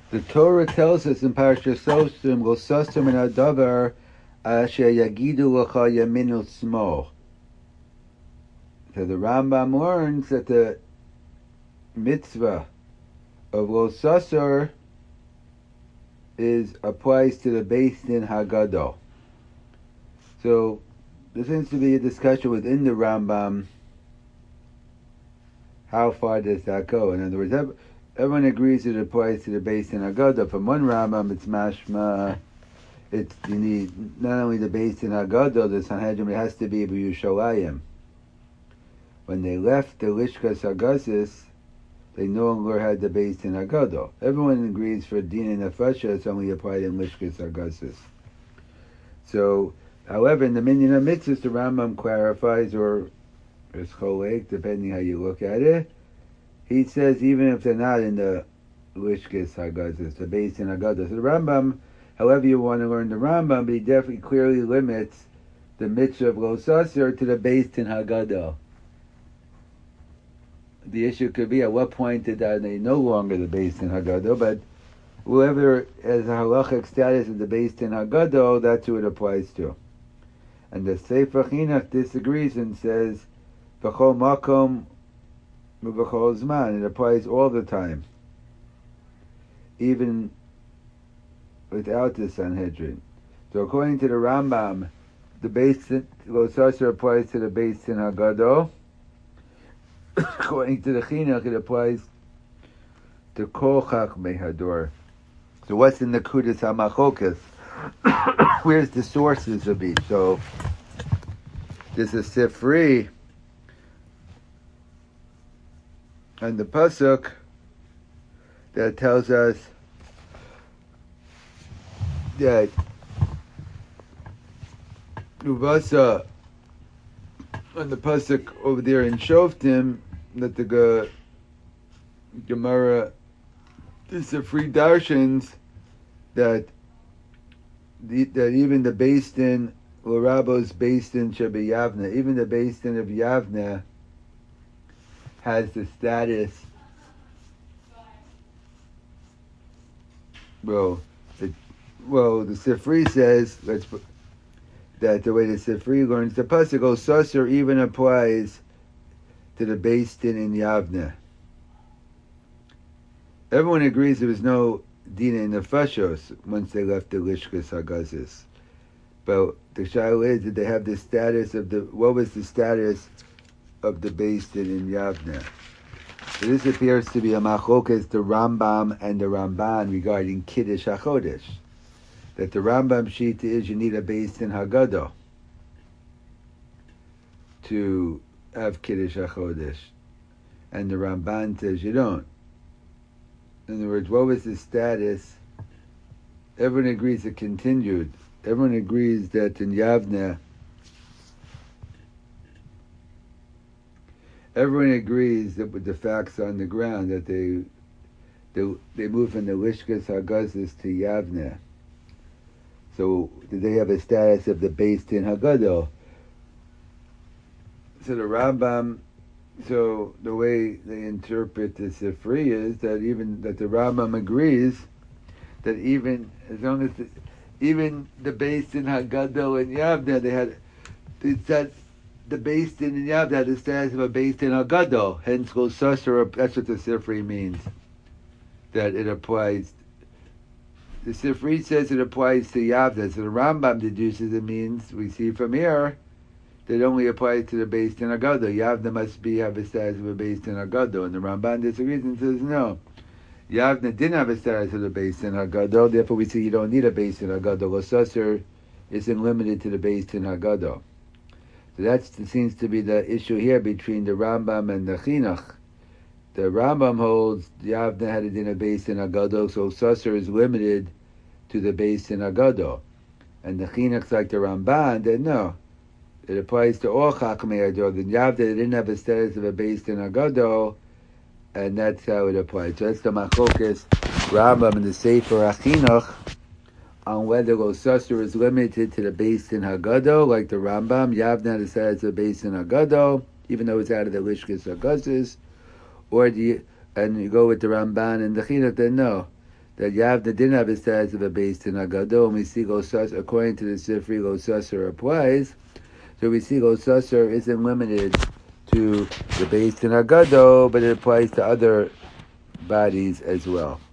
The Torah tells us in Parashat Sosum, "Lo sasum min hadavar asher yagidu lecha yamin u'smol." So the Rambam learns that the mitzvah of Lo Sasor applies to the Beis Din Hagadol. So there seems to be a discussion within the Rambam. How far does that go? In other words, everyone agrees it applies to the Beis Din Hagadol. From one Rambam, it's mashma. You need not only the Beis Din Hagadol, the Sanhedrin, it has to be B'Yushalayim. When they left the Lishkas Hagazis, they no longer had the Beis Din Hagadol. Everyone agrees for Din and Nefasha, it's only applied in Lishkas Hagazis. So, however, in the Minyan HaMitzvahs, the Rambam clarifies, or is cholek, depending how you look at it. He says even if they're not in the Lishkas Hagazis, the Beis Din Hagadol. So the Rambam, however you want to learn the Rambam, but he definitely clearly limits the mitzvah of Lo Sasor to the Beis Din Hagadol. The issue could be at what point did they no longer the Beis Din Hagadol, but whoever has a halachic status of the Beis Din Hagadol, that's who it applies to. And the Sefer Chinuch disagrees and says, V'chol makom v'chol zman, it applies all the time, even without the Sanhedrin. So according to the Rambam, the Beis Din Lo Sasor applies to the Beis Din Hagadol. According to the Chinuch, it applies to Kol Chachmei Hador. So what's in the Kudas HaMachokas? Where's the sources of each? So there's a Sifri and the Pasuk that tells us that Uvasa on the pasuk over there in Shoftim, that the Gemara, this is free darshans that even the Beis Din L'Rabos Beis Din Shebe Yavna, even the Beis Din of Yavna has the status. The Sifri says that the way the Sifri learns the pasuk, Lo Sasor even applies to the Beis Din in Yavna. Everyone agrees there was no Dina in the Nefashos once they left the Lishkas Hagazis. But the shaila is, did they have the status of what was the status of the Beis Din in Yavna? So this appears to be a machlokas, the Rambam and the Ramban regarding Kiddush HaChodesh. That the Rambam Shita is you need a Beis Din Hagadol to have Kiddush HaChodesh. And the Ramban says you don't. In other words, what was the status? Everyone agrees it continued. Everyone agrees that in Yavna, everyone agrees that with the facts on the ground that they moved from the Lishkas Hagazis to Yavna. So did they have a status of the Beis Din Hagadol? So the Rambam, so the way they interpret the Sifri is that the Rambam agrees that even as long as even the Beis Din Hagadol and Yavna, they said the Beis Din and Yavna had the status of a Beis Din Hagadol. Hence, Lo Sasor, that's what the Sifri means, that it applies. The Sifri says it applies to Yavna, so the Rambam deduces it means, we see from here, that it only applies to the Beis Din Hagadol. Yavna must have a status of a Beis Din Hagadol, and the Ramban disagrees and says no. Yavna didn't have a status of the Beis Din Hagadol, therefore we see you don't need a Beis Din Hagadol. Lo Sasor isn't limited to the Beis Din Hagadol. So that seems to be the issue here between the Rambam and the Chinuch. The Rambam holds Yavna had a din of Beis Din Hagadol, so Sasor is limited to the Beis Din Hagadol. And the Chinuch, like the Ramban, that no, it applies to all Chachmei Hador. The Yavna didn't have a status of a Beis Din Hagadol, and that's how it applies. So that's the Machokas Rambam and the Sefer HaChinuch on whether Lo Sasor is limited to the Beis Din Hagadol, like the Rambam. Yavna had a status of Beis Din Hagadol, even though it's out of the Lishkas Hagazis, and you go with the Ramban and the Chinuch, then no. that Yavna didn't have a status of a Beis Din Agado, and we see Gosas, according to the Sifri, Gosasser applies. So we see Gosasser isn't limited to the Beis Din Agado, but it applies to other bodies as well.